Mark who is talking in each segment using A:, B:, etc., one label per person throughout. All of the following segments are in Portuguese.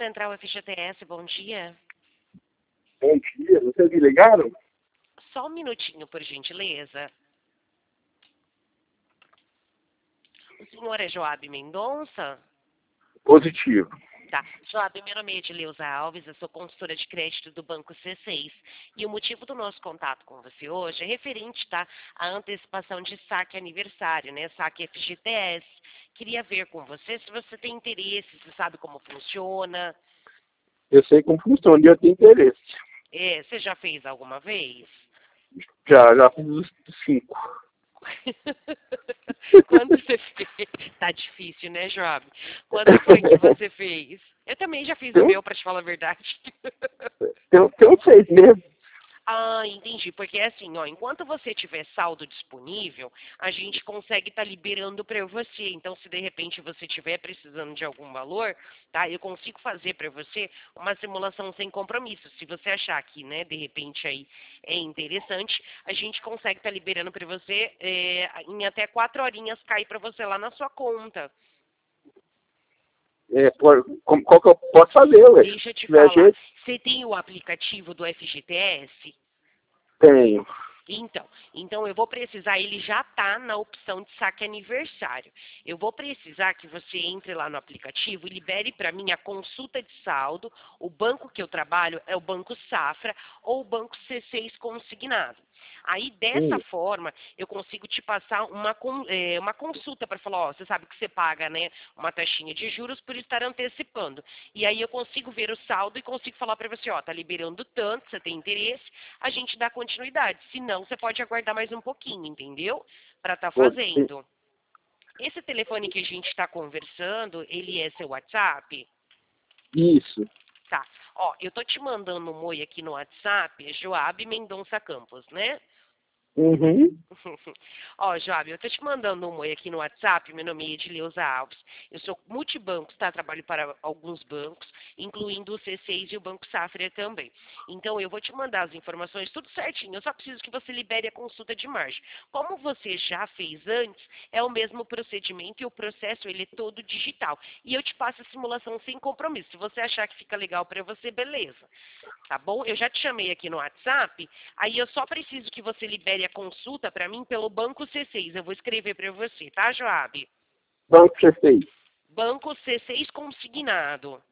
A: Central FGTS, bom dia.
B: Bom dia, vocês me ligaram?
A: Só um minutinho, por gentileza. O senhor é Joab Mendonça?
B: Positivo.
A: Tá. Joab, meu nome é Edileuza Alves, eu sou consultora de crédito do Banco C6. E o motivo do nosso contato com você hoje é referente, tá, à antecipação de saque aniversário, né? Saque FGTS. Queria ver com você se você tem interesse, se sabe como funciona.
B: Eu sei como funciona e eu tenho interesse.
A: Você já fez alguma vez?
B: Já fiz os 5.
A: Quando você fez? Tá difícil, né, Joab? Quando foi que você fez? Eu também já fiz o meu, pra te falar a verdade.
B: Tem uns 6 meses.
A: Ah, entendi. Porque assim, ó, enquanto você tiver saldo disponível, a gente consegue estar liberando para você. Então, se de repente você estiver precisando de algum valor, tá? Eu consigo fazer para você uma simulação sem compromisso. Se você achar que, né, de repente aí é interessante, a gente consegue estar liberando para você em até 4 horinhas cair para você lá na sua conta.
B: Qual que eu posso fazer, ué?
A: Deixa eu te
B: Se tiver
A: falar.
B: jeito,
A: Você tem o aplicativo do FGTS?
B: tenho.
A: Então eu vou precisar, ele já está na opção de saque aniversário. Eu vou precisar que você entre lá no aplicativo e libere para mim a consulta de saldo. O banco que eu trabalho é o Banco Safra ou o Banco C6 consignado. Aí, dessa forma, eu consigo te passar uma consulta para falar, ó, você sabe que você paga, né, uma taxinha de juros por estar antecipando. E aí eu consigo ver o saldo e consigo falar para você, ó, tá liberando tanto, você tem interesse, a gente dá continuidade. Se não, você pode aguardar mais um pouquinho, entendeu? Para estar fazendo. Esse telefone que a gente está conversando, ele é seu WhatsApp?
B: Isso.
A: Tá. Ó, eu tô te mandando um oi aqui no WhatsApp, é Joab Mendonça Campos, né?
B: Uhum.
A: Ó, Joab, eu tô te mandando um oi aqui no WhatsApp, meu nome é Edileuza Alves. Eu sou multibancos, tá? Trabalho para alguns bancos, incluindo o C6 e o Banco Safra também. Então, eu vou te mandar as informações tudo certinho. Eu só preciso que você libere a consulta de margem. Como você já fez antes, é o mesmo procedimento e o processo ele é todo digital. E eu te passo a simulação sem compromisso. Se você achar que fica legal para você, beleza. Tá bom? Eu já te chamei aqui no WhatsApp, aí eu só preciso que você libere a consulta para mim pelo Banco C6. Eu vou escrever para você, tá, Joab?
B: Banco C6.
A: Banco C6 consignado.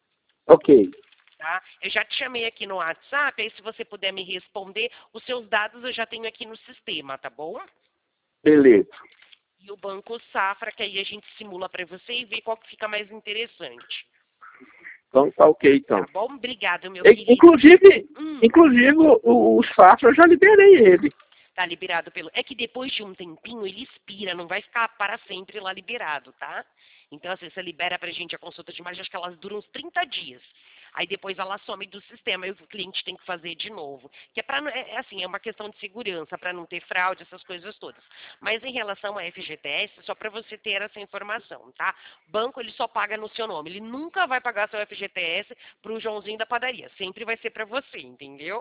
B: Ok.
A: Tá? Eu já te chamei aqui no WhatsApp, aí se você puder me responder, os seus dados eu já tenho aqui no sistema, tá bom?
B: Beleza.
A: E o Banco Safra, que aí a gente simula para você e vê qual que fica mais interessante.
B: Então tá ok, então.
A: Tá bom? Obrigado, meu querido.
B: Inclusive o Safra eu já liberei ele.
A: Tá liberado pelo... É que depois de um tempinho ele expira, não vai ficar para sempre lá liberado, tá? Então, assim, você libera pra gente a consulta de margem, acho que elas duram uns 30 dias. Aí depois ela some do sistema e o cliente tem que fazer de novo. Que é para assim, é uma questão de segurança, para não ter fraude, essas coisas todas. Mas em relação à FGTS, só para você ter essa informação, tá? Banco, ele só paga no seu nome. Ele nunca vai pagar seu FGTS pro Joãozinho da padaria. Sempre vai ser para você, entendeu?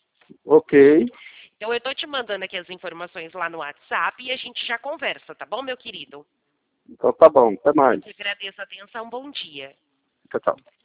B: Ok.
A: Então, eu tô te mandando aqui as informações lá no WhatsApp e a gente já conversa, tá bom, meu querido?
B: Então tá bom. Até mais.
A: Eu agradeço a atenção. Bom dia.
B: Tchau, tchau.